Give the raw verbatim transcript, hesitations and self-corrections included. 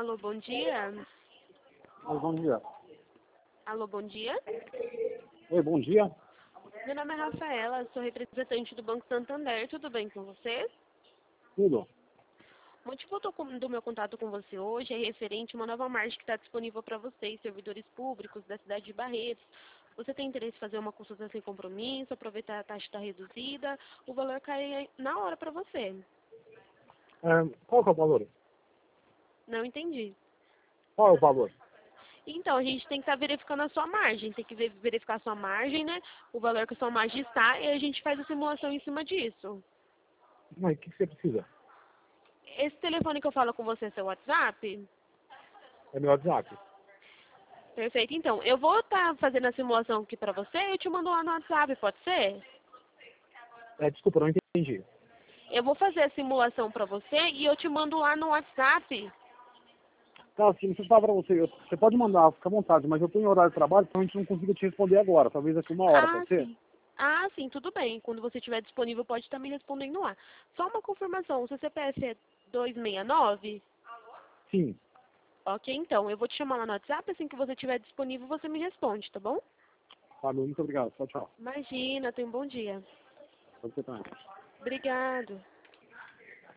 Alô, bom dia. Oi, bom dia. Alô, bom dia. Oi, bom dia. Meu nome é Rafaela, sou representante do Banco Santander. Tudo bem com você? Tudo? O motivo do com- do meu contato com você hoje é referente a uma nova margem que está disponível para vocês, servidores públicos da cidade de Barretos. Você tem interesse em fazer uma consulta sem compromisso, aproveitar a taxa está reduzida, o valor cai na hora para você. É, qual que é o valor? Não entendi. Qual é o valor? Então, a gente tem que estar verificando a sua margem, tem que ver- verificar a sua margem, né? O valor que a sua margem está, e a gente faz a simulação em cima disso. Mas o que, que você precisa? Esse telefone que eu falo com você é seu WhatsApp? É meu WhatsApp. Perfeito. Então, eu vou estar fazendo a simulação aqui para você e eu te mando lá no WhatsApp, pode ser? É, desculpa, não entendi. Eu vou fazer a simulação para você e eu te mando lá no WhatsApp. Tá, assim, deixa eu falar pra você. eu- Você pode mandar, fica à vontade, mas eu tô em horário de trabalho, então a gente não consigo te responder agora. Talvez daqui uma hora, Ah, pode ser? sim. Ah, sim, tudo bem. Quando você estiver disponível, pode estar me respondendo lá. Só uma confirmação, o seu C P F é dois seis nove? Sim. Ok, então, eu vou te chamar lá no WhatsApp, assim que você estiver disponível, você me responde, tá bom? Tá, meu, muito obrigado. Tchau, tchau. Imagina, tenha um bom dia. Pode ser também. Obrigado.